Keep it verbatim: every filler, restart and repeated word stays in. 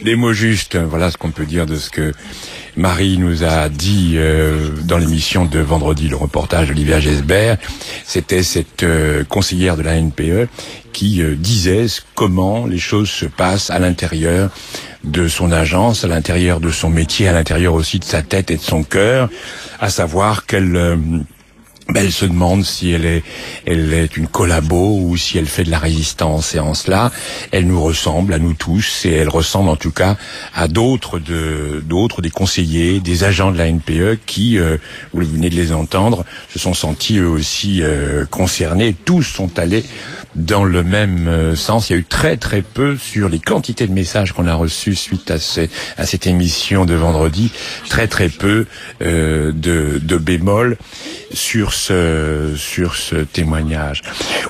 des mots justes. Voilà ce qu'on peut dire de ce que Marie nous a dit euh, dans l'émission de vendredi, le reportage d'Olivia Gesbert. C'était cette euh, conseillère de la N P E qui euh, disait comment les choses se passent à l'intérieur de son agence, à l'intérieur de son métier, à l'intérieur aussi de sa tête et de son cœur, à savoir qu'elle... Euh, Ben, elle se demande si elle est, elle est une collabo ou si elle fait de la résistance. Et en cela, elle nous ressemble à nous tous, et elle ressemble en tout cas à d'autres de, d'autres des conseillers, des agents de la N P E qui, euh, vous venez de les entendre, se sont sentis eux aussi euh, concernés. Tous sont allés dans le même euh, sens. Il y a eu très très peu sur les quantités de messages qu'on a reçus suite à, ces, à cette émission de vendredi. Très très peu euh, de, de bémols sur ce sur ce témoignage.